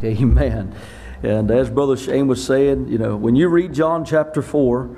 Amen. And as Brother Shane was saying, when you read John chapter 4,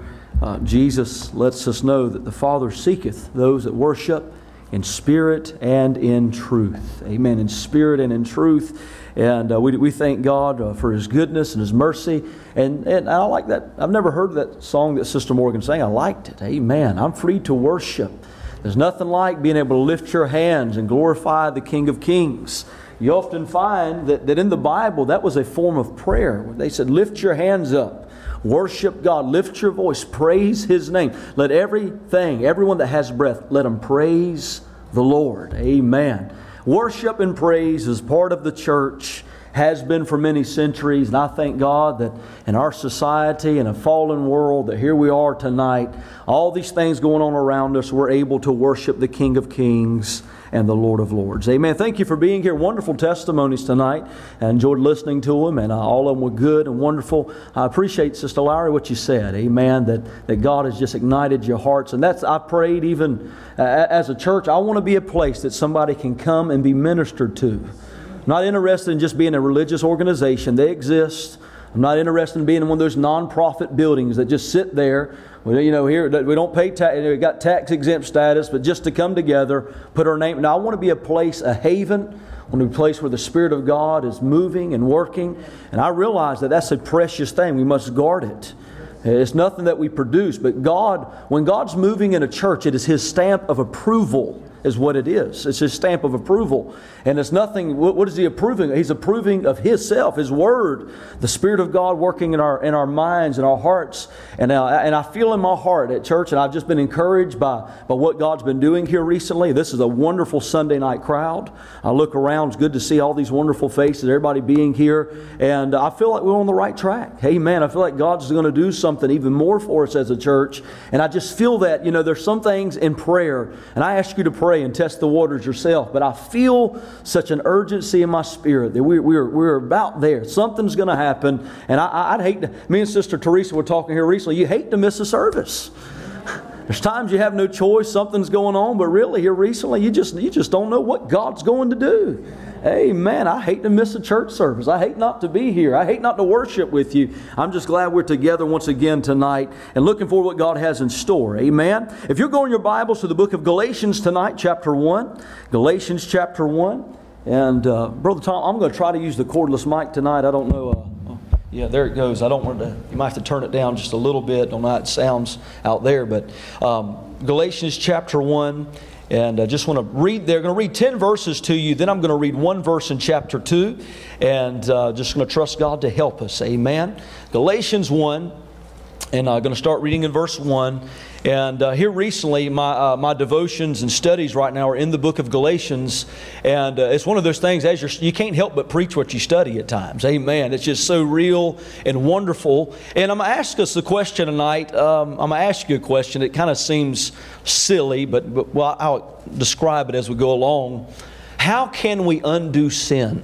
Jesus lets us know that the Father seeketh those that worship in spirit and in truth. Amen. In spirit and in truth. And we thank God for His goodness and His mercy. And I like that. I've never heard that song that Sister Morgan sang. I liked it. Amen. I'm free to worship. There's nothing like being able to lift your hands and glorify the King of Kings. You often find that in the Bible, that was a form of prayer. They said, lift your hands up, worship God, lift your voice, praise His name. Let everyone that has breath, let them praise the Lord. Amen. Worship and praise is part of the church, has been for many centuries. And I thank God that in our society, in a fallen world, that here we are tonight, all these things going on around us, we're able to worship the King of Kings and the Lord of Lords. Amen. Thank you for being here. Wonderful testimonies tonight. I enjoyed listening to them, and all of them were good and wonderful. I appreciate, Sister Lowry, what you said. Amen. That God has just ignited your hearts. And I prayed even as a church, I want to be a place that somebody can come and be ministered to. I'm not interested in just being a religious organization. They exist. I'm not interested in being in one of those non-profit buildings that just sit there. Here we don't pay tax. We got tax exempt status, but just to come together, put our name. Now I want to be a place, a haven. I want to be a place where the Spirit of God is moving and working. And I realize that that's a precious thing. We must guard it. It's nothing that we produce, but God, when God's moving in a church, it is His stamp of approval. Is what it is. It's His stamp of approval. And it's nothing, what is He approving? He's approving of Himself, His Word, the Spirit of God working in our minds and our hearts. And I feel in my heart at church, and I've just been encouraged by what God's been doing here recently. This is a wonderful Sunday night crowd. I look around, it's good to see all these wonderful faces, everybody being here. And I feel like we're on the right track. Amen. I feel like God's going to do something even more for us as a church. And I just feel that, there's some things in prayer, and I ask you to pray and test the waters yourself, but I feel such an urgency in my spirit that we're about there. Something's going to happen, and I'd hate to. Me and Sister Teresa were talking here recently. You hate to miss a service. There's times you have no choice. Something's going on, but really here recently, you just don't know what God's going to do. Amen. I hate to miss a church service. I hate not to be here. I hate not to worship with you. I'm just glad we're together once again tonight and looking for what God has in store. Amen. If you're going your Bibles to the book of Galatians tonight, chapter 1. Galatians chapter 1. And Brother Tom, I'm going to try to use the cordless mic tonight. I don't know. Yeah, there it goes. I don't want to. You might have to turn it down just a little bit. I don't know how it sounds out there. But Galatians chapter 1. And I just want to read there. I'm going to read 10 verses to you. Then I'm going to read one verse in chapter 2. And just going to trust God to help us. Amen. Galatians 1. And I'm going to start reading in verse 1. And here recently, my devotions and studies right now are in the book of Galatians. And it's one of those things, you can't help but preach what you study at times. Amen. It's just so real and wonderful. And I'm going to ask us the question tonight. I'm going to ask you a question. It kind of seems silly, but I'll describe it as we go along. How can we undo sin?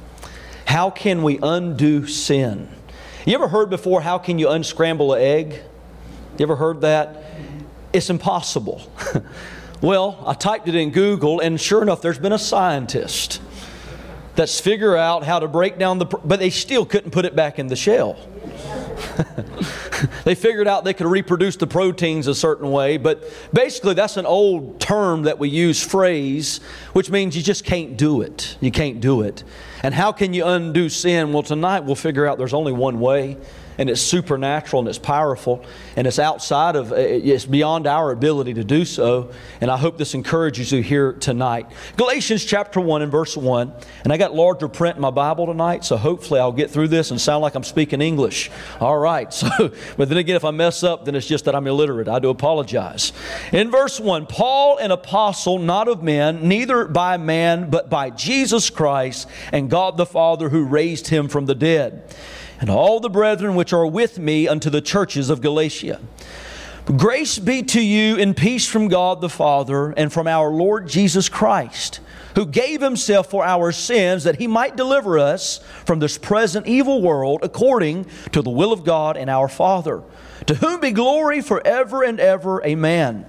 How can we undo sin? You ever heard before, how can you unscramble an egg? You ever heard that? It's impossible. Well, I typed it in Google, and sure enough, there's been a scientist that's figured out how to break down but they still couldn't put it back in the shell. They figured out they could reproduce the proteins a certain way, but basically that's an old term that we use, phrase, which means you just can't do it. You can't do it. And how can you undo sin? Well, tonight we'll figure out there's only one way. And it's supernatural and it's powerful and it's it's beyond our ability to do so. And I hope this encourages you here tonight. Galatians chapter 1 and verse 1. And I got larger print in my Bible tonight, so hopefully I'll get through this and sound like I'm speaking English. All right. But then again, if I mess up, then it's just that I'm illiterate. I do apologize. In verse 1, Paul, an apostle, not of men, neither by man, but by Jesus Christ and God the Father who raised Him from the dead. And all the brethren which are with me unto the churches of Galatia. Grace be to you and peace from God the Father and from our Lord Jesus Christ, who gave Himself for our sins that He might deliver us from this present evil world according to the will of God and our Father, to whom be glory forever and ever. Amen.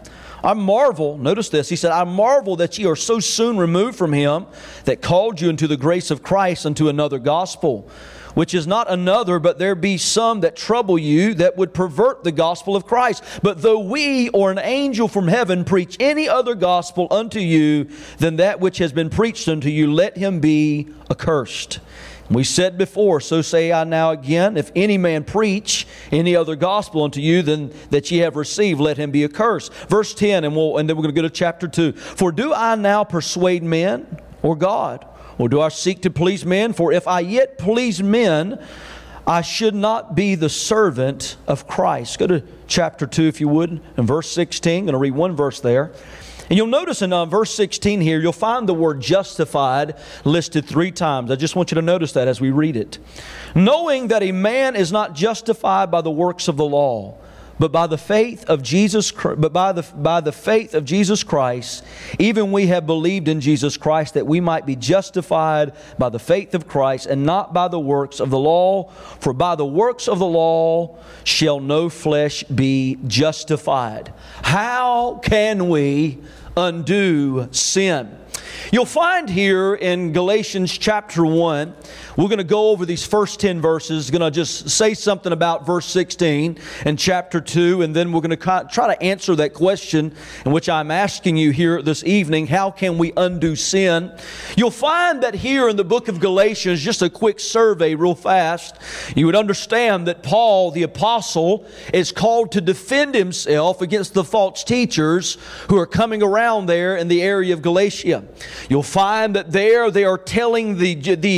I marvel, notice this, he said, I marvel that ye are so soon removed from him that called you into the grace of Christ unto another gospel, which is not another, but there be some that trouble you that would pervert the gospel of Christ. But though we or an angel from heaven preach any other gospel unto you than that which has been preached unto you, let him be accursed. We said before, so say I now again, if any man preach any other gospel unto you than that ye have received, let him be accursed. Verse 10, and then we're going to go to chapter 2. For do I now persuade men or God? Or do I seek to please men? For if I yet please men, I should not be the servant of Christ. Go to chapter 2 if you would, and verse 16. I'm going to read one verse there. And you'll notice in verse 16 here, you'll find the word justified listed 3 times. I just want you to notice that as we read it. Knowing that a man is not justified by the works of the law, but by the faith of Jesus, by the faith of Jesus Christ, even we have believed in Jesus Christ, that we might be justified by the faith of Christ, and not by the works of the law. For by the works of the law shall no flesh be justified. How can we undo sin? You'll find here in Galatians chapter 1, we're going to go over these first 10 verses, going to just say something about verse 16 and chapter 2, and then we're going to try to answer that question in which I'm asking you here this evening, how can we undo sin? You'll find that here in the book of Galatians, just a quick survey real fast, you would understand that Paul, the apostle, is called to defend himself against the false teachers who are coming around there in the area of Galatia. You'll find that there they are telling the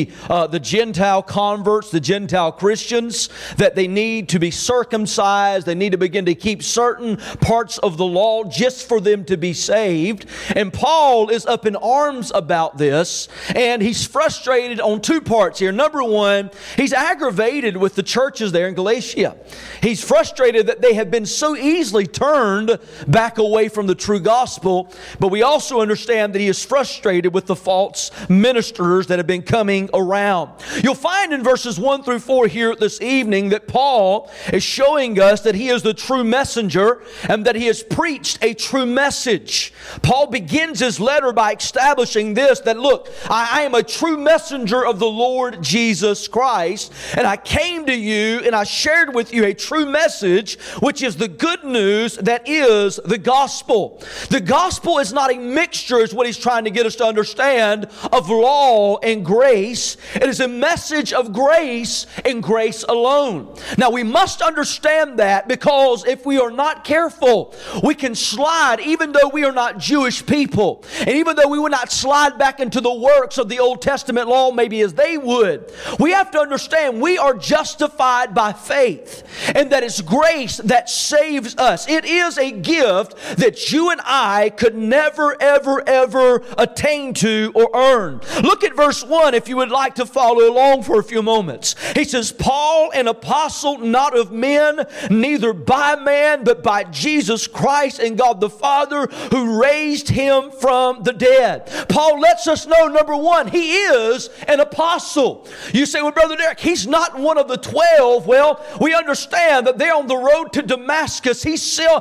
Gentile converts, the Gentile Christians, that they need to be circumcised. They need to begin to keep certain parts of the law just for them to be saved. And Paul is up in arms about this, and he's frustrated on 2 parts here. Number one, he's aggravated with the churches there in Galatia. He's frustrated that they have been so easily turned back away from the true gospel, but we also understand that he is frustrated with the false ministers that have been coming around. You'll find in verses 1 through 4 here this evening that Paul is showing us that he is the true messenger and that he has preached a true message. Paul begins his letter by establishing this, that look, I am a true messenger of the Lord Jesus Christ, and I came to you and I shared with you a true message, which is the good news that is the gospel. The gospel is not a mixture, is what he's trying to get us to understand, of law and grace. It is a message of grace and grace alone. Now we must understand that, because if we are not careful, we can slide, even though we are not Jewish people, and even though we would not slide back into the works of the Old Testament law maybe as they would. We have to understand we are justified by faith, and that it's grace that saves us. It is a gift that you and I could never, ever, ever attain to or earn. Look at verse 1 if you would like to follow along for a few moments. He says, Paul, an apostle, not of men, neither by man, but by Jesus Christ and God the Father, who raised him from the dead. Paul lets us know, number one, he is an apostle. You say, well, Brother Derek, he's not one of the 12. Well, we understand that they're on the road to Damascus. He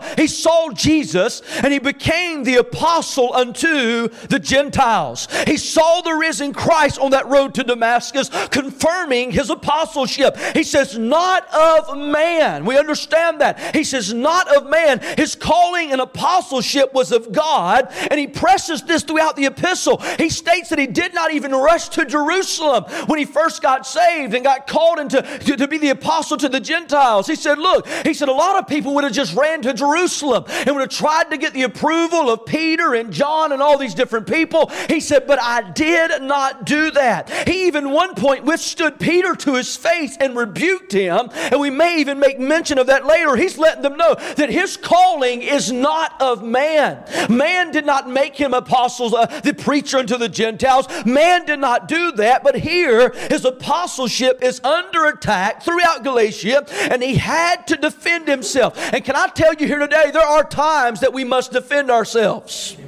saw Jesus, and he became the apostle unto the Gentiles. He saw the risen Christ on that road to Damascus, confirming his apostleship. He says, not of man. We understand that. He says, not of man. His calling and apostleship was of God, and he presses this throughout the epistle. He states that he did not even rush to Jerusalem when he first got saved and got called to be the apostle to the Gentiles. He said, look, he said a lot of people would have just ran to Jerusalem and would have tried to get the approval of Peter and John and all these different people. He said, but I did not do that. He even one point withstood Peter to his face and rebuked him, and we may even make mention of that later. He's letting them know that his calling is not of man. Man did not make him apostles, the preacher unto the Gentiles. Man did not do that, but here his apostleship is under attack throughout Galatia, and he had to defend himself. And can I tell you here today, there are times that we must defend ourselves.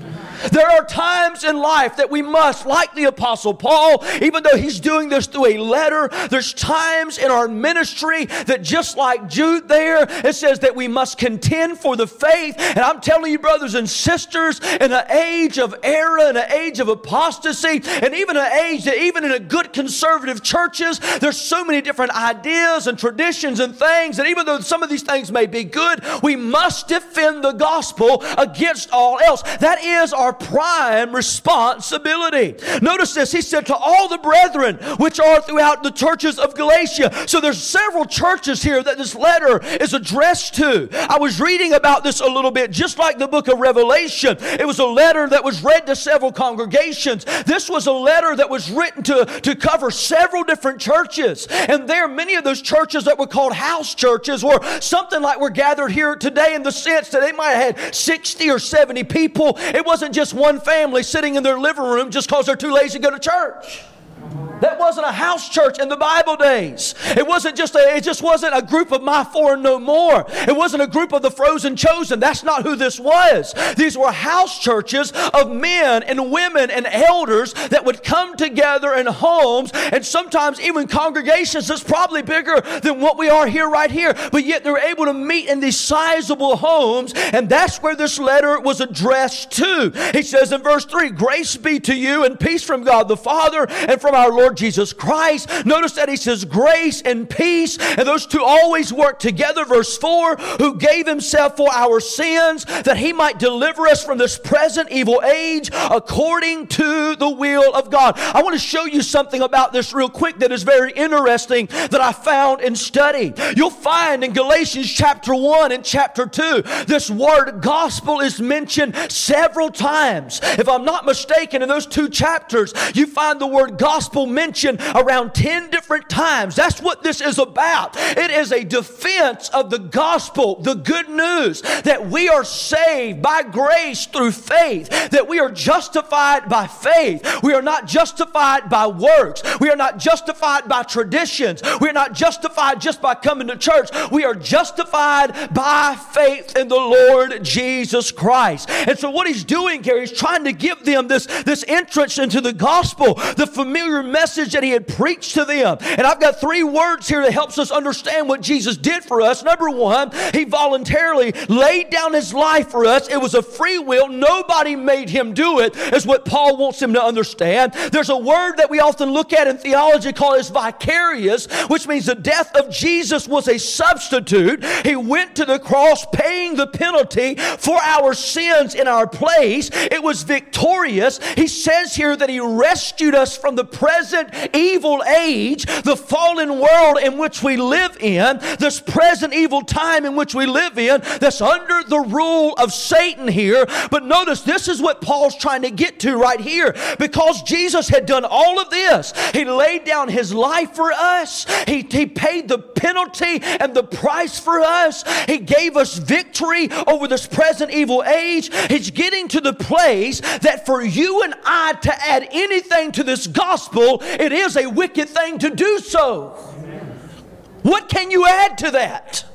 There are times in life that we must, like the Apostle Paul, even though he's doing this through a letter, there's times in our ministry that just like Jude there, it says that we must contend for the faith. And I'm telling you, brothers and sisters, in an age of error, in an age of apostasy, and even an age that even in a good conservative churches, there's so many different ideas and traditions and things that even though some of these things may be good, we must defend the gospel against all else. That is our prime responsibility. Notice this, he said, to all the brethren which are throughout the churches of Galatia. So there's several churches here that this letter is addressed to. I was reading about this a little bit, just like the book of Revelation. It was a letter that was read to several congregations. This was a letter that was written to cover several different churches. And there, many of those churches that were called house churches were something like we're gathered here today, in the sense that they might have had 60 or 70 people. It wasn't just one family sitting in their living room just because they're too lazy to go to church. That wasn't a house church in the Bible days. It just wasn't a group of my four and no more. It wasn't a group of the frozen chosen. That's not who this was. These were house churches of men and women and elders that would come together in homes, and sometimes even congregations that's probably bigger than what we are here right here. But yet they were able to meet in these sizable homes, and that's where this letter was addressed to. He says in verse 3, grace be to you and peace from God the Father and from our Lord Jesus Christ. Notice that he says grace and peace, and those two always work together. Verse 4, who gave himself for our sins that he might deliver us from this present evil age according to the will of God. I want to show you something about this real quick that is very interesting that I found in study. You'll find in Galatians chapter 1 and chapter 2, this word gospel is mentioned several times. If I'm not mistaken, in those two chapters, you find the word gospel mentioned around 10 different times. That's what this is about. It is a defense of the gospel, the good news that we are saved by grace through faith, that we are justified by faith. We are not justified by works. We are not justified by traditions. We are not justified just by coming to church. We are justified by faith in the Lord Jesus Christ. And so what he's doing here, he's trying to give them this entrance into the gospel, the familiar message that he had preached to them. And I've got three words here that helps us understand what Jesus did for us. Number one, he voluntarily laid down his life for us. It was a free will. Nobody made him do it, is what Paul wants him to understand. There's a word that we often look at in theology called as vicarious, which means the death of Jesus was a substitute. He went to the cross paying the penalty for our sins in our place. It was victorious. He says here that he rescued us from the present evil age, the fallen world in which we live in, this present evil time in which we live in, that's under the rule of Satan here. But notice, this is what Paul's trying to get to right here. Because Jesus had done all of this, he laid down his life for us. He paid the penalty and the price for us. He gave us victory over this present evil age. He's getting to the place that for you and I to add anything to this gospel, it is a wicked thing to do so. Amen. What can you add to that?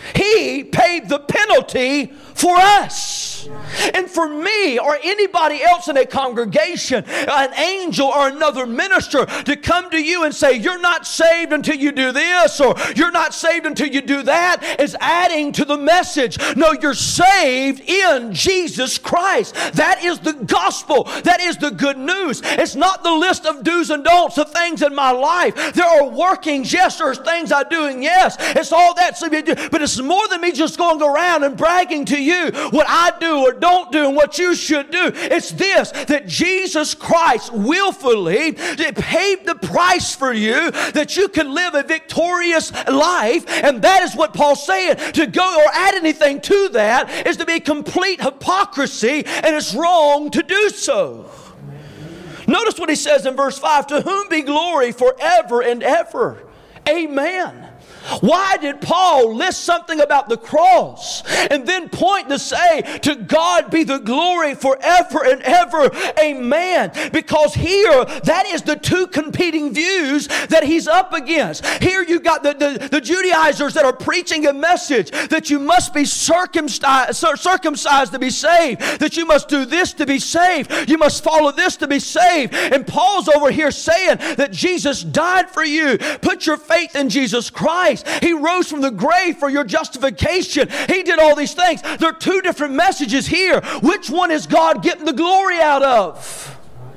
He paid the penalty for us. And for me or anybody else in a congregation, an angel or another minister to come to you and say, you're not saved until you do this, or you're not saved until you do that, is adding to the message. No, you're saved in Jesus Christ. That is the gospel. That is the good news. It's not the list of do's and don'ts of things in my life. There are workings, yes, there's things I do, and yes, it's all that. But it's more than me just going around and bragging to you what I do or don't do and what you should do. It's this, that Jesus Christ willfully paid the price for you that you can live a victorious life. And that is what Paul's saying. To go or add anything to that is to be complete hypocrisy, and it's wrong to do so. Notice what he says in verse 5, to whom be glory forever and ever. Amen. Why did Paul list something about the cross and then point to say, to God be the glory forever and ever, amen? Because here, that is the two competing views that he's up against. Here you got the Judaizers that are preaching a message that you must be circumcised to be saved, that you must do this to be saved, you must follow this to be saved. And Paul's over here saying that Jesus died for you. Put your faith in Jesus Christ. He rose from the grave for your justification. He did all these things. There are two different messages here. Which one is God getting the glory out of?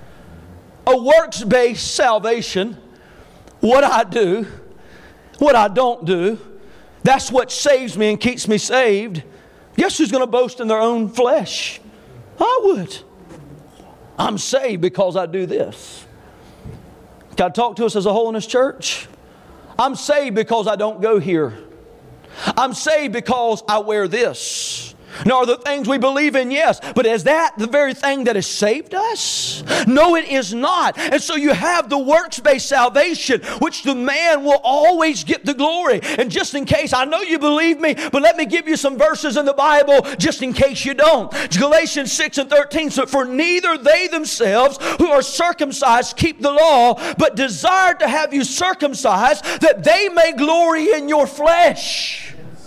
A works-based salvation. What I do, what I don't do, that's what saves me and keeps me saved. Guess who's going to boast in their own flesh? I would. I'm saved because I do this. Can I talk to us as a holiness church? I'm saved because I don't go here. I'm saved because I wear this. Now, are the things we believe in? Yes. But is that the very thing that has saved us? No, it is not. And so you have the works-based salvation, which the man will always get the glory. And just in case, I know you believe me, but let me give you some verses in the Bible just in case you don't. Galatians 6:13, so for neither they themselves who are circumcised keep the law, but desire to have you circumcised, that they may glory in your flesh.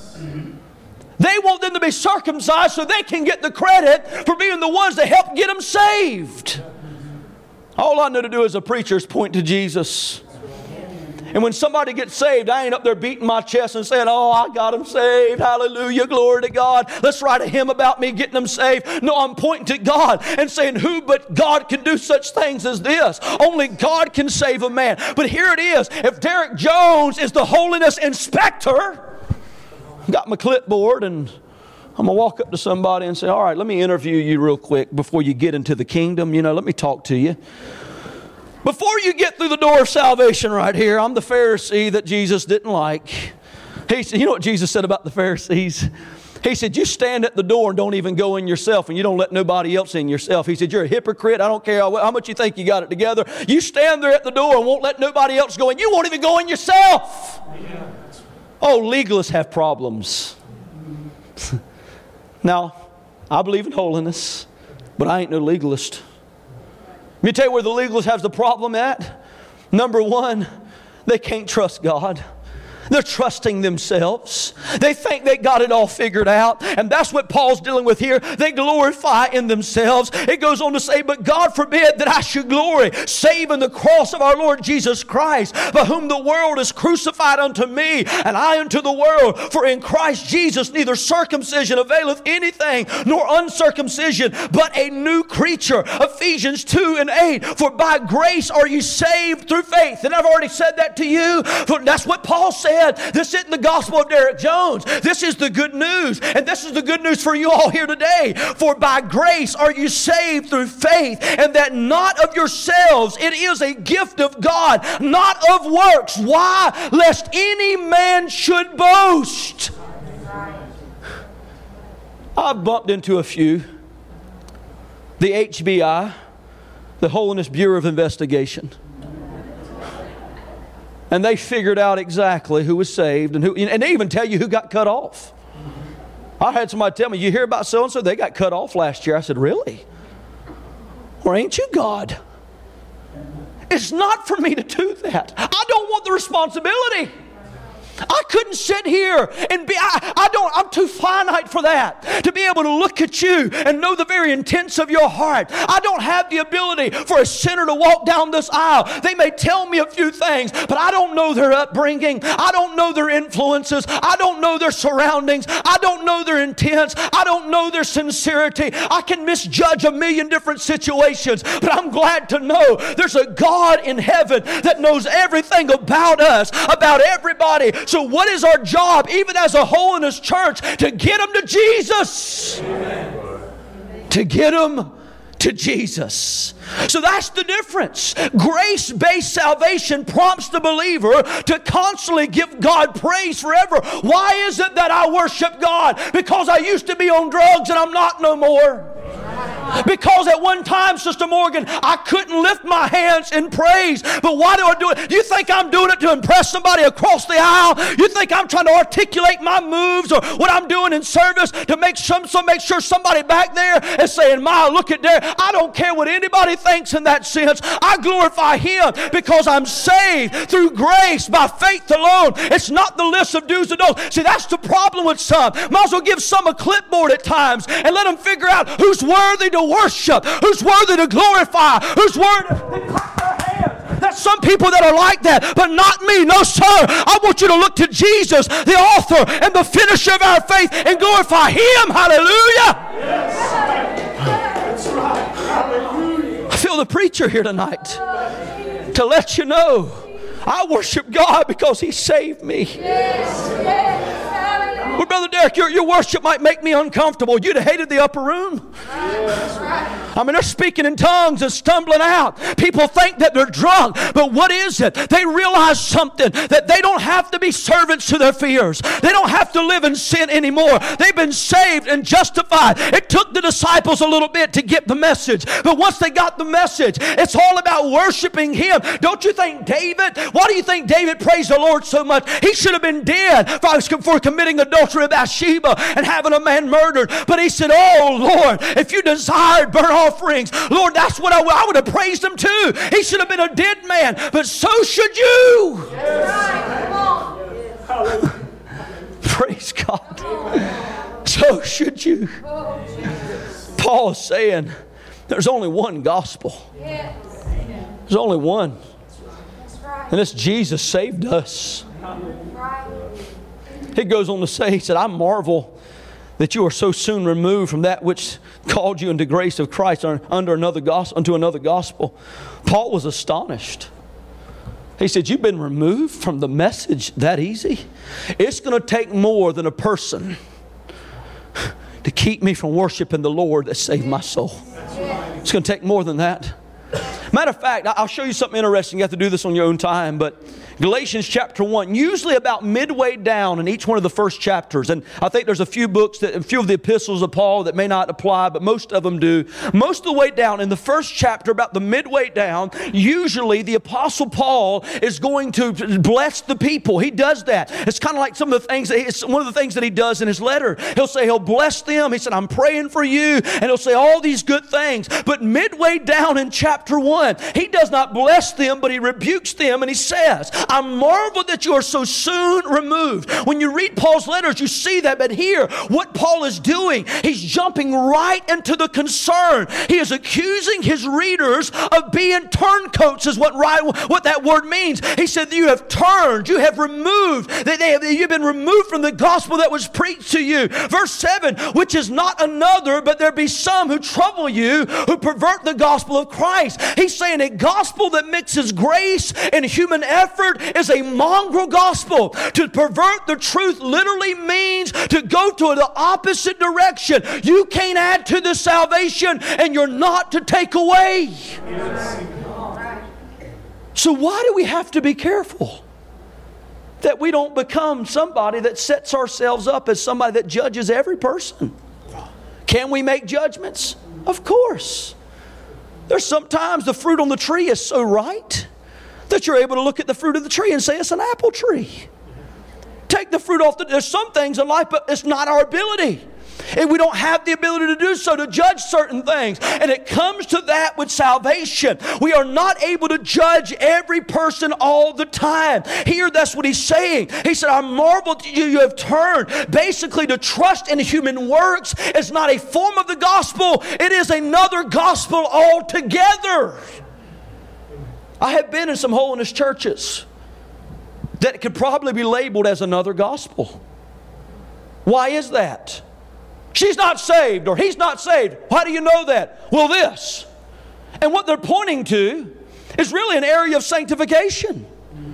They want them to be circumcised so they can get the credit for being the ones that helped get them saved. All I know to do as a preacher is point to Jesus. And when somebody gets saved, I ain't up there beating my chest and saying, oh, I got them saved. Hallelujah, glory to God. Let's write a hymn about me getting them saved. No, I'm pointing to God and saying, who but God can do such things as this? Only God can save a man. But here it is. If Derek Jones is the holiness inspector, got my clipboard and I'm going to walk up to somebody and say, all right, let me interview you real quick before you get into the kingdom. You know, let me talk to you. Before you get through the door of salvation right here, I'm the Pharisee that Jesus didn't like. He said, you know what Jesus said about the Pharisees? He said, you stand at the door and don't even go in yourself, and you don't let nobody else in yourself. He said, you're a hypocrite. I don't care how much you think you got it together. You stand there at the door and won't let nobody else go in. You won't even go in yourself. Yeah. Oh, legalists have problems. Now, I believe in holiness, but I ain't no legalist. Let me tell you where the legalist has the problem at. Number one, they can't trust God. They're trusting themselves. They think they got it all figured out. And that's what Paul's dealing with here. They glorify in themselves. It goes on to say, but God forbid that I should glory, save in the cross of our Lord Jesus Christ, by whom the world is crucified unto me, and I unto the world. For in Christ Jesus neither circumcision availeth anything, nor uncircumcision, but a new creature. Ephesians 2:8. For by grace are you saved through faith. And I've already said that to you. For that's what Paul said. This isn't the gospel of Derek Jones. This is the good news. And this is the good news for you all here today. For by grace are you saved through faith, and that not of yourselves. It is a gift of God, not of works. Why? Lest any man should boast. I've bumped into a few. The HBI, the Holiness Bureau of Investigation. And they figured out exactly who was saved and they even tell you who got cut off. I had somebody tell me, you hear about so-and-so? They got cut off last year. I said, really? Or ain't you God? It's not for me to do that. I don't want the responsibility. I couldn't sit here and I'm too finite for that. To be able to look at you and know the very intents of your heart. I don't have the ability for a sinner to walk down this aisle. They may tell me a few things, but I don't know their upbringing. I don't know their influences. I don't know their surroundings. I don't know their intents. I don't know their sincerity. I can misjudge a million different situations, but I'm glad to know there's a God in heaven that knows everything about us, about everybody. So what is our job, even as a holiness church? To get them to Jesus. Amen. To get them to Jesus. So that's the difference. Grace-based salvation prompts the believer to constantly give God praise forever. Why is it that I worship God? Because I used to be on drugs and I'm not no more. Because at one time, Sister Morgan, I couldn't lift my hands in praise. But why do I do it? Do you think I'm doing it to impress somebody across the aisle? You think I'm trying to articulate my moves or what I'm doing in service to make sure somebody back there is saying, "My, look at there." I don't care what anybody thinks in that sense. I glorify Him because I'm saved through grace by faith alone. It's not the list of do's and don'ts. See, that's the problem with some. Might as well give some a clipboard at times and let them figure out who's worthy to worship, who's worthy to glorify, who's worthy to clap their hands. There's some people that are like that, but not me. No, sir. I want you to look to Jesus, the author and the finisher of our faith, and glorify Him. Hallelujah. Yes. That's right. Hallelujah. I feel the preacher here tonight to let you know I worship God because He saved me. Yes. Well, Brother Derek, your worship might make me uncomfortable. You'd have hated the upper room. I mean, they're speaking in tongues and stumbling out. People think that they're drunk, but what is it? They realize something, that they don't have to be servants to their fears. They don't have to live in sin anymore. They've been saved and justified. It took the disciples a little bit to get the message, but once they got the message, it's all about worshiping Him. Don't you think David, why do you think David praised the Lord so much? He should have been dead for committing adultery with Bathsheba and having a man murdered, but he said, "Oh Lord, if you desired burnt offerings, Lord, that's what I would have praised Him too." He should have been a dead man, but so should you. Yes. Praise God. So should you. Paul is saying there's only one gospel. There's only one. And it's Jesus saved us. He goes on to say, he said, "I marvel that you are so soon removed from that which called you into grace of Christ unto another gospel." Paul was astonished. He said, "You've been removed from the message that easy? It's going to take more than a person to keep me from worshiping the Lord that saved my soul. It's going to take more than that." Matter of fact, I'll show you something interesting. You have to do this on your own time, but Galatians chapter 1, usually about midway down in each one of the first chapters, and I think there's a few of the epistles of Paul that may not apply, but most of them do. Most of the way down in the first chapter, about the midway down, usually the Apostle Paul is going to bless the people. He does that. It's kind of like some of the things, it's one of the things that he does in his letter. He'll say he'll bless them. He said, "I'm praying for you," and he'll say all these good things. But midway down in chapter 1, he does not bless them, but he rebukes them, and he says, "I marvel that you are so soon removed." When you read Paul's letters, you see that. But here, what Paul is doing, he's jumping right into the concern. He is accusing his readers of being turncoats, is what that word means. He said, "You have turned, you have removed, you've been removed from the gospel that was preached to you." Verse 7, "Which is not another, but there be some who trouble you, who pervert the gospel of Christ." He's saying a gospel that mixes grace and human effort is a mongrel gospel. To pervert the truth literally means to go to the opposite direction. You can't add to the salvation, and you're not to take away. Yes. So why do we have to be careful that we don't become somebody that sets ourselves up as somebody that judges every person? Can we make judgments? Of course. There's sometimes the fruit on the tree is so right that you're able to look at the fruit of the tree and say it's an apple tree. Take the fruit off. There's some things in life, but it's not our ability. And we don't have the ability to do so, to judge certain things. And it comes to that with salvation. We are not able to judge every person all the time. Here, that's what he's saying. He said, "I marvel that you have turned." Basically, to trust in human works is not a form of the gospel. It is another gospel altogether. I have been in some holiness churches that could probably be labeled as another gospel. Why is that? She's not saved, or he's not saved. How do you know that? Well, this. And what they're pointing to is really an area of sanctification.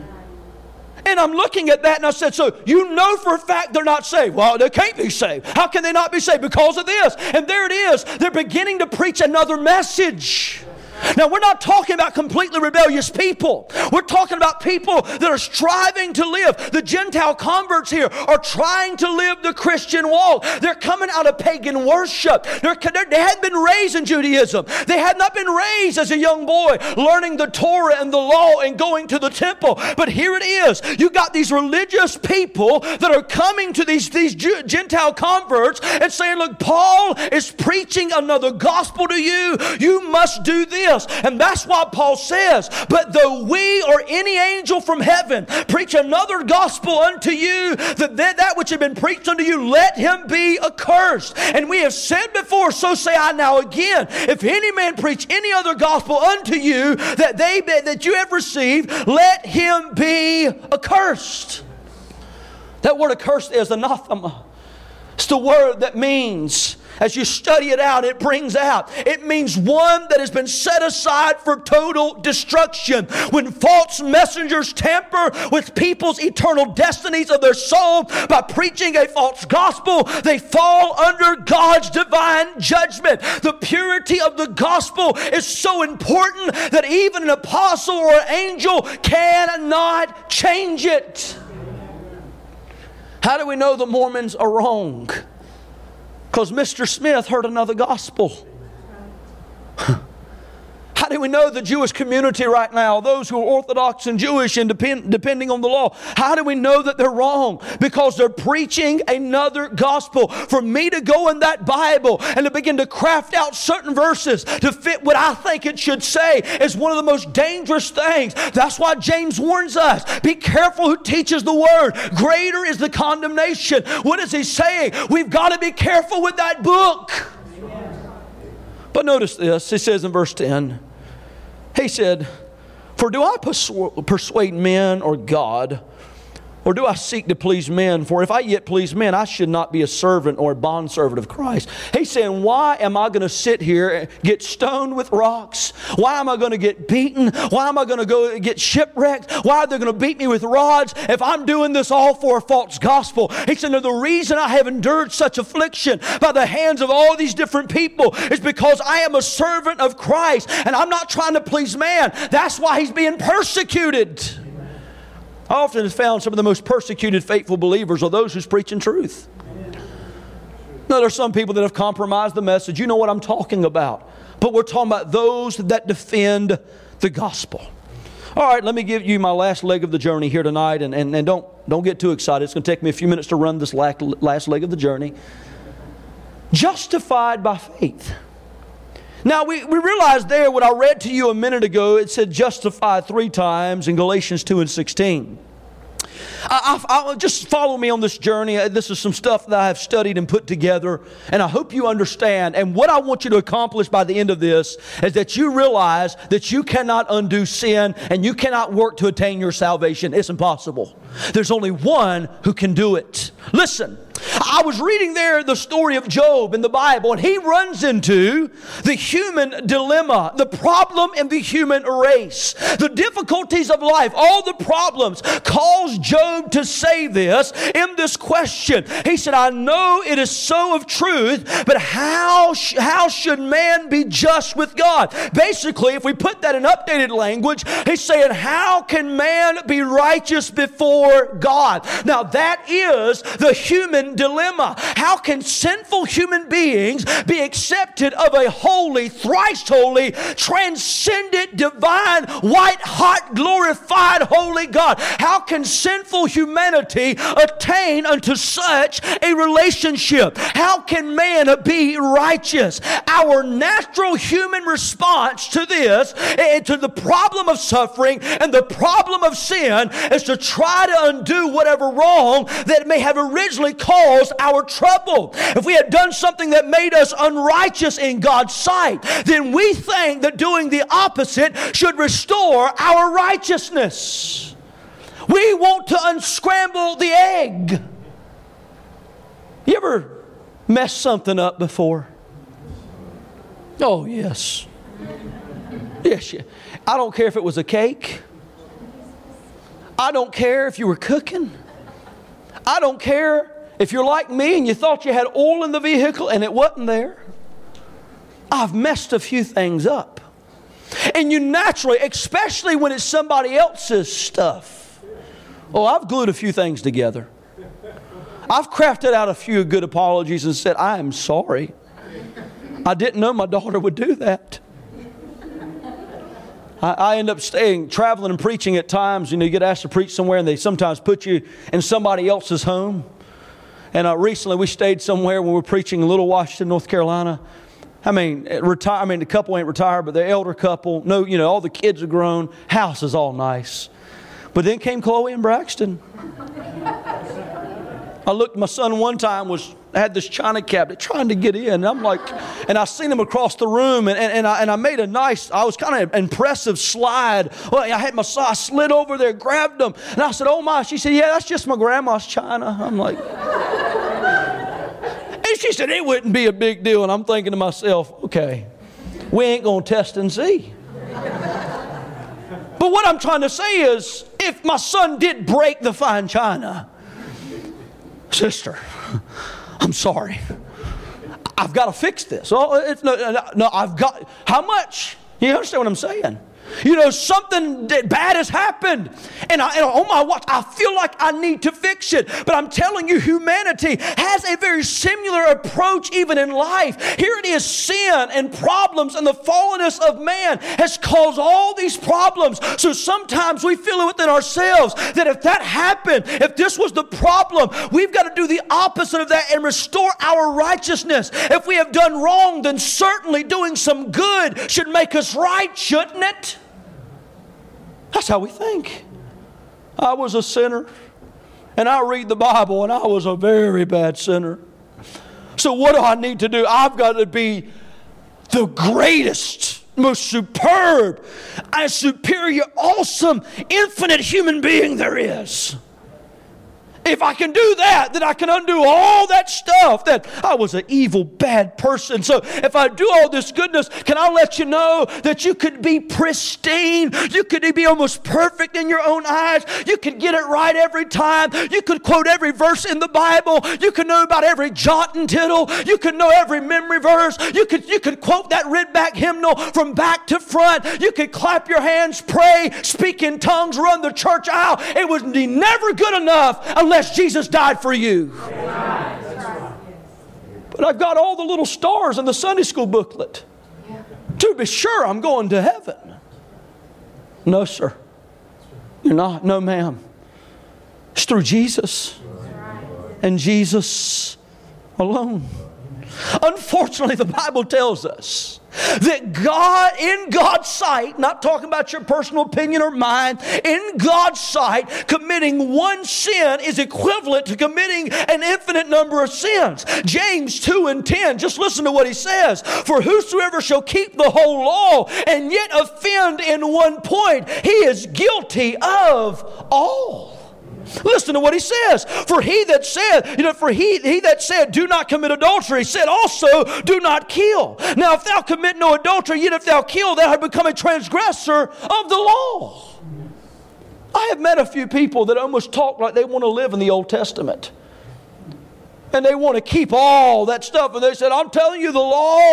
And I'm looking at that and I said, "So you know for a fact they're not saved." Well, they can't be saved. How can they not be saved? Because of this. And there it is. They're beginning to preach another message. Now, we're not talking about completely rebellious people. We're talking about people that are striving to live. The Gentile converts here are trying to live the Christian walk. They're coming out of pagan worship. They hadn't been raised in Judaism. They had not been raised as a young boy learning the Torah and the law and going to the temple. But here it is. You got these religious people that are coming to these Gentile converts and saying, look, Paul is preaching another gospel to you. You must do this. And that's why Paul says, but though we or any angel from heaven preach another gospel unto you, that which had been preached unto you, let him be accursed. And we have said before, so say I now again, if any man preach any other gospel unto you that you have received, let him be accursed. That word accursed is anathema. It's the word that means, as you study it out, it brings out. It means one that has been set aside for total destruction. When false messengers tamper with people's eternal destinies of their soul by preaching a false gospel, they fall under God's divine judgment. The purity of the gospel is so important that even an apostle or an angel cannot change it. How do we know the Mormons are wrong? Because Mr. Smith heard another gospel. How do we know the Jewish community right now, those who are Orthodox and Jewish and depending on the law, how do we know that they're wrong? Because they're preaching another gospel. For me to go in that Bible and to begin to craft out certain verses to fit what I think it should say is one of the most dangerous things. That's why James warns us, be careful who teaches the word. Greater is the condemnation. What is he saying? We've got to be careful with that book. But notice this, he says in verse 10, he said, for do I persuade men or God, or do I seek to please men? For if I yet please men, I should not be a servant or a bondservant of Christ. He's saying, why am I going to sit here and get stoned with rocks? Why am I going to get beaten? Why am I going to go get shipwrecked? Why are they going to beat me with rods if I'm doing this all for a false gospel? He said, no, the reason I have endured such affliction by the hands of all these different people is because I am a servant of Christ and I'm not trying to please man. That's why he's being persecuted. I often have found some of the most persecuted faithful believers are those who's preaching truth. Now, there's some people that have compromised the message. You know what I'm talking about. But we're talking about those that defend the gospel. All right, let me give you my last leg of the journey here tonight. And don't get too excited. It's going to take me a few minutes to run this last leg of the journey. Justified by faith. Now, we realize there what I read to you a minute ago, it said justified 3 times in Galatians 2 and 16. I'll just follow me on this journey. This is some stuff that I have studied and put together, and I hope you understand. And what I want you to accomplish by the end of this is that you realize that you cannot undo sin and you cannot work to attain your salvation. It's impossible. There's only one who can do it. Listen. I was reading there the story of Job in the Bible, and he runs into the human dilemma, the problem in the human race, the difficulties of life, all the problems caused Job to say this in this question. He said, I know it is so of truth, but how should man be just with God? Basically, if we put that in updated language, he's saying, how can man be righteous before God? Now, that is the human dilemma. How can sinful human beings be accepted of a holy, thrice holy, transcendent, divine, white hot, glorified, holy God? How can sinful humanity attain unto such a relationship? How can man be righteous? Our natural human response to this, to the problem of suffering and the problem of sin, is to try to undo whatever wrong that may have originally caused our trouble. If we had done something that made us unrighteous in God's sight, then we think that doing the opposite should restore our righteousness. We want to unscramble the egg. You ever messed something up before? Oh, yes. Yes, yeah. I don't care if it was a cake. I don't care if you were cooking. I don't care if you're like me and you thought you had oil in the vehicle and it wasn't there. I've messed a few things up. And you naturally, especially when it's somebody else's stuff. Oh, I've glued a few things together. I've crafted out a few good apologies and said, I am sorry. I didn't know my daughter would do that. I end up traveling and preaching at times. You get asked to preach somewhere and they sometimes put you in somebody else's home. And recently we stayed somewhere when we were preaching in Little Washington, North Carolina. The couple ain't retired, but the elder couple. No, all the kids are grown. House is all nice. But then came Chloe and Braxton. I looked, my son one time had this china cabinet trying to get in. And I'm like, and I seen him across the room and I made I was kind of impressive slide. Well, I slid over there, grabbed them. And I said, oh my, she said, yeah, that's just my grandma's china. I'm like, and she said, it wouldn't be a big deal. And I'm thinking to myself, okay, we ain't going to test and see. But what I'm trying to say is, if my son did break the fine china, sister, I'm sorry. I've got to fix this. Oh, I've got, how much? You understand what I'm saying? Something bad has happened. And on my watch, I feel like I need to fix it. But I'm telling you, humanity has a very similar approach even in life. Here it is, sin and problems and the fallenness of man has caused all these problems. So sometimes we feel it within ourselves that if that happened, if this was the problem, we've got to do the opposite of that and restore our righteousness. If we have done wrong, then certainly doing some good should make us right, shouldn't it? That's how we think. I was a sinner, and I read the Bible, and I was a very bad sinner. So what do I need to do? I've got to be the greatest, most superb, and superior, awesome, infinite human being there is. If I can do that, then I can undo all that stuff that I was an evil, bad person. So if I do all this goodness, can I let you know that you could be pristine? You could be almost perfect in your own eyes. You could get it right every time. You could quote every verse in the Bible. You could know about every jot and tittle. You could know every memory verse. You could quote that Ridback hymnal from back to front. You could clap your hands, pray, speak in tongues, run the church aisle. It was never good enough unless Jesus died for you. But I've got all the little stars in the Sunday school booklet to be sure I'm going to heaven. No, sir. You're not. No, ma'am. It's through Jesus and Jesus alone. Unfortunately, the Bible tells us that God, in God's sight, not talking about your personal opinion or mine, in God's sight, committing one sin is equivalent to committing an infinite number of sins. James 2:10, just listen to what he says. For whosoever shall keep the whole law and yet offend in one point, he is guilty of all. Listen to what he says. For he that said, do not commit adultery, said also, do not kill. Now, if thou commit no adultery, yet if thou kill, thou hast become a transgressor of the law. I have met a few people that almost talk like they want to live in the Old Testament. And they want to keep all that stuff. And they said, I'm telling you, the law.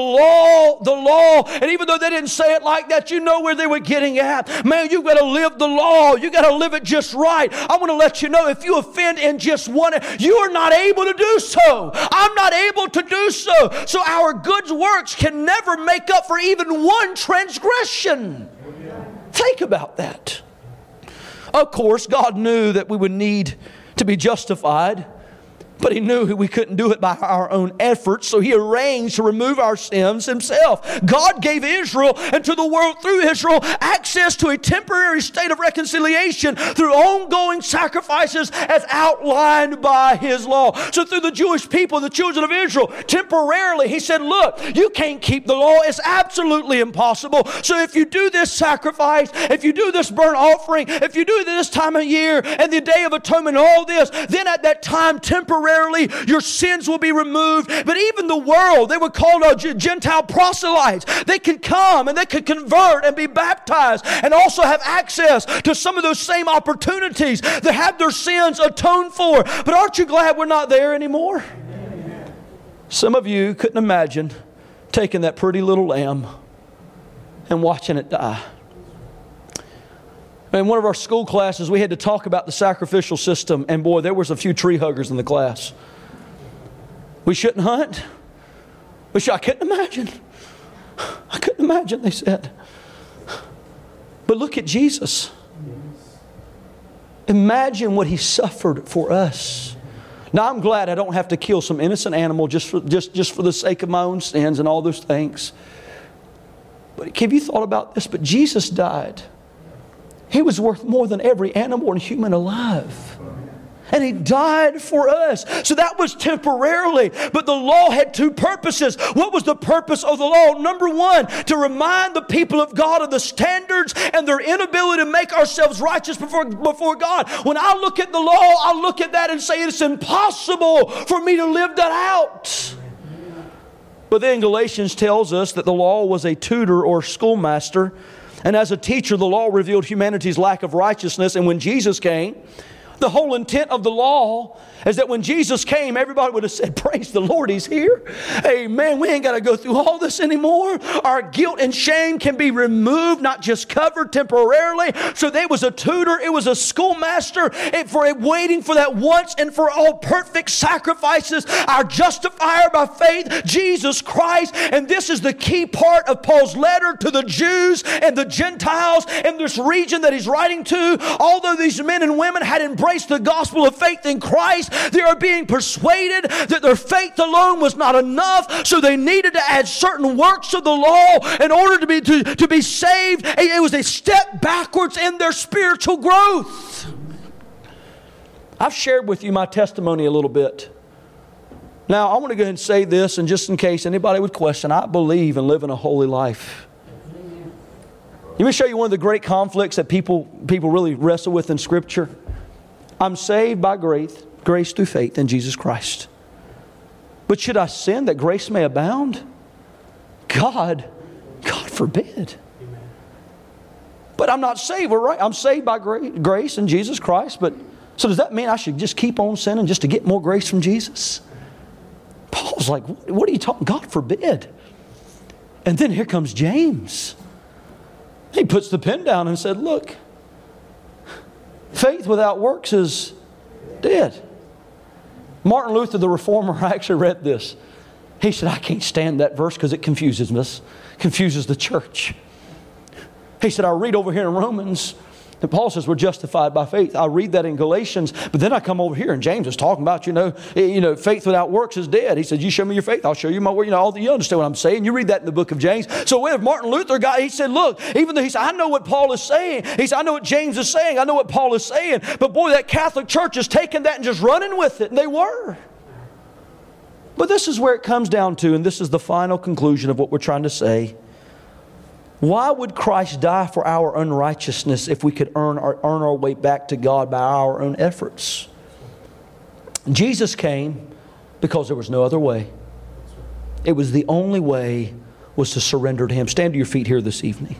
And even though they didn't say it like that, you know where they were getting at. Man, you've got to live the law. You've got to live it just right. I want to let you know, if you offend in just one, you are not able to do so. I'm not able to do so. So our good works can never make up for even one transgression. Think about that. Of course, God knew that we would need to be justified. But He knew we couldn't do it by our own efforts, so He arranged to remove our sins Himself. God gave Israel and to the world through Israel access to a temporary state of reconciliation through ongoing sacrifices as outlined by His law. So through the Jewish people, the children of Israel, temporarily He said, look, you can't keep the law. It's absolutely impossible. So if you do this sacrifice, if you do this burnt offering, if you do this time of year and the Day of Atonement, all this, then at that time temporarily your sins will be removed. But even the world, they were called Gentile proselytes. They could come and they could convert and be baptized and also have access to some of those same opportunities to have their sins atoned for. But aren't you glad we're not there anymore? Some of you couldn't imagine taking that pretty little lamb and watching it die. In one of our school classes, we had to talk about the sacrificial system, and boy, there was a few tree huggers in the class. We shouldn't hunt. I couldn't imagine. I couldn't imagine, they said. But look at Jesus. Imagine what He suffered for us. Now, I'm glad I don't have to kill some innocent animal just for the sake of my own sins and all those things. But have you thought about this? But Jesus died. He was worth more than every animal and human alive. And He died for us. So that was temporarily. But the law had two purposes. What was the purpose of the law? Number one, to remind the people of God of the standards and their inability to make ourselves righteous before God. When I look at the law, I look at that and say it's impossible for me to live that out. But then Galatians tells us that the law was a tutor or schoolmaster. And as a teacher, the law revealed humanity's lack of righteousness. And when Jesus came, the whole intent of the law is that when Jesus came, everybody would have said, praise the Lord, He's here. Amen. We ain't got to go through all this anymore. Our guilt and shame can be removed, not just covered temporarily. So there was a tutor, it was a schoolmaster for waiting for that once and for all perfect sacrifices. Our justifier by faith, Jesus Christ. And this is the key part of Paul's letter to the Jews and the Gentiles in this region that he's writing to. Although these men and women had embraced the gospel of faith in Christ, they are being persuaded that their faith alone was not enough, so they needed to add certain works to the law in order to be saved. It was a step backwards in their spiritual growth. I've shared with you my testimony a little bit. Now, I want to go ahead and say this, and just in case anybody would question, I believe in living a holy life. Let me show you one of the great conflicts that people really wrestle with in Scripture. I'm saved by grace through faith in Jesus Christ. But should I sin that grace may abound? God forbid. But I'm not saved, right? I'm saved by grace in Jesus Christ. But so does that mean I should just keep on sinning just to get more grace from Jesus? Paul's like, what are you talking? God forbid. And then here comes James. He puts the pen down and said, look, faith without works is dead. Martin Luther, the reformer, actually read this. He said, I can't stand that verse because it confuses us, confuses the church. He said, I read over here in Romans, and Paul says we're justified by faith. I read that in Galatians, but then I come over here and James is talking about, faith without works is dead. He said, you show me your faith, I'll show you my work. You understand what I'm saying. You read that in the book of James. So when Martin Luther he said, look, even though he said, I know what Paul is saying. He said, I know what James is saying. I know what Paul is saying. But boy, that Catholic Church is taking that and just running with it. And they were. But this is where it comes down to, and this is the final conclusion of what we're trying to say. Why would Christ die for our unrighteousness if we could earn our way back to God by our own efforts? Jesus came because there was no other way. It was the only way was to surrender to Him. Stand to your feet here this evening.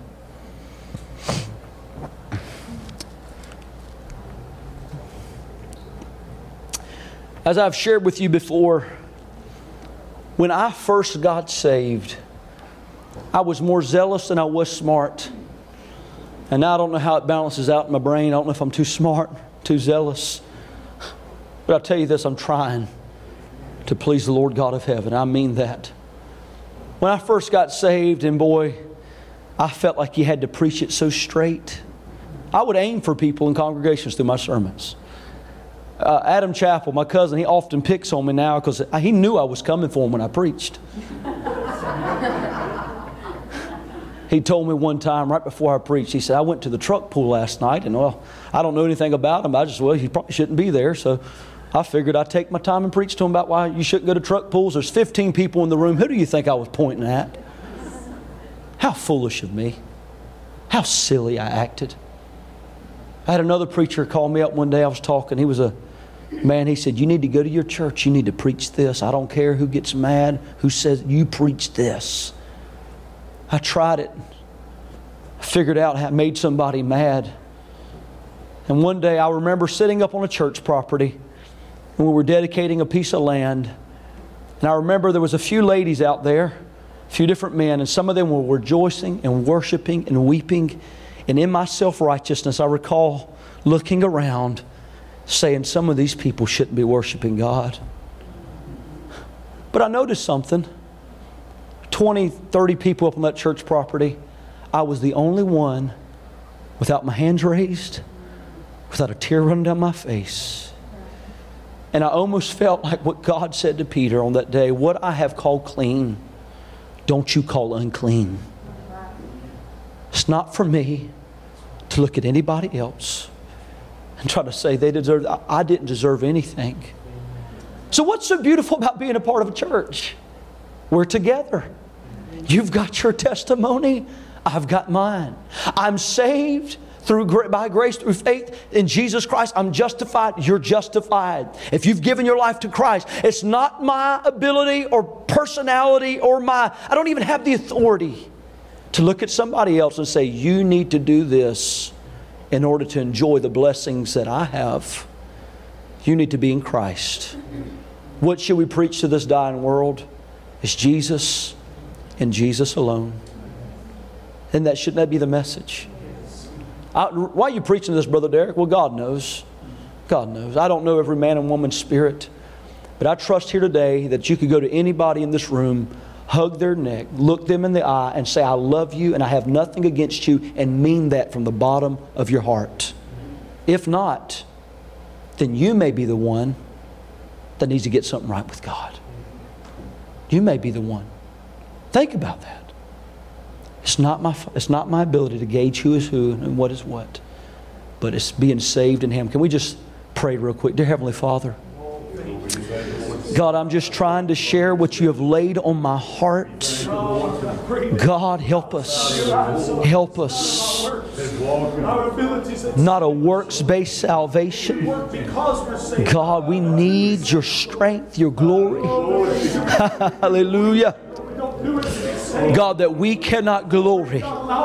As I've shared with you before, when I first got saved, I was more zealous than I was smart. And now I don't know how it balances out in my brain. I don't know if I'm too smart, too zealous. But I'll tell you this, I'm trying to please the Lord God of heaven. I mean that. When I first got saved, and boy, I felt like you had to preach it so straight. I would aim for people in congregations through my sermons. Adam Chappell, my cousin, he often picks on me now because he knew I was coming for him when I preached. He told me one time right before I preached, he said, I went to the truck pool last night and I don't know anything about him. He probably shouldn't be there. So I figured I'd take my time and preach to him about why you shouldn't go to truck pools. There's 15 people in the room. Who do you think I was pointing at? How foolish of me. How silly I acted. I had another preacher call me up one day. I was talking. He was a man. He said, you need to go to your church. You need to preach this. I don't care who gets mad, who says you preach this. I tried it. I figured out how it made somebody mad. And one day I remember sitting up on a church property and we were dedicating a piece of land. And I remember there was a few ladies out there few different men, and some of them were rejoicing and worshiping and weeping. And in my self-righteousness, I recall looking around, saying, some of these people shouldn't be worshiping God. But I noticed something. 20, 30 people up on that church property. I was the only one without my hands raised, without a tear running down my face. And I almost felt like what God said to Peter on that day, what I have called clean, don't you call unclean. It's not for me to look at anybody else and try to say they deserve. I didn't deserve anything. So what's so beautiful about being a part of a church? We're together. You've got your testimony. I've got mine. I'm saved by grace through faith in Jesus Christ. I'm justified. You're justified. If you've given your life to Christ, it's not my ability or personality or I don't even have the authority to look at somebody else and say, you need to do this in order to enjoy the blessings that I have. You need to be in Christ. What should we preach to this dying world? It's Jesus and Jesus alone. And shouldn't that be the message? Why are you preaching this, Brother Derek? Well, God knows. God knows. I don't know every man and woman's spirit. But I trust here today that you could go to anybody in this room, hug their neck, look them in the eye, and say, I love you and I have nothing against you, and mean that from the bottom of your heart. If not, then you may be the one that needs to get something right with God. You may be the one. Think about that. It's not my ability to gauge who is who and what is what, but it's being saved in Him. Can we just pray real quick? Dear Heavenly Father, God, I'm just trying to share what you have laid on my heart. God, help us. Help us. Not a works-based salvation. God, we need your strength, your glory. Hallelujah. God, that we cannot glory.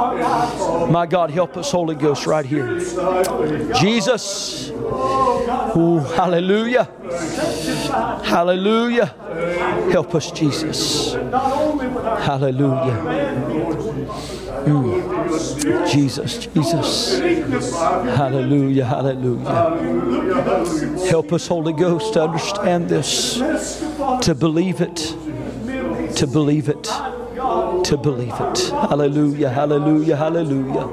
My God, help us, Holy Ghost, right here. Jesus. Ooh, hallelujah. Hallelujah. Help us, Jesus. Hallelujah. Jesus, Jesus. Hallelujah, hallelujah. Help us, Holy Ghost, to understand this, to believe it, to believe it, to believe it. Hallelujah, hallelujah, hallelujah.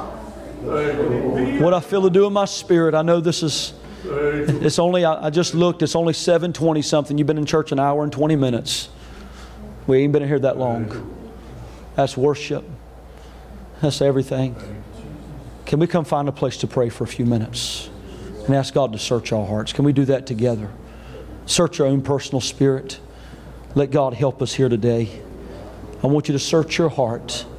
What I feel to do in my spirit, I know this is, it's only, I just looked, it's only 7:20 something. You've been in church an hour and 20 minutes. We ain't been in here that long. That's worship. That's everything. Can we come find a place to pray for a few minutes and ask God to search our hearts? Can we do that together? Search our own personal spirit. Let God help us here today. I want you to search your heart.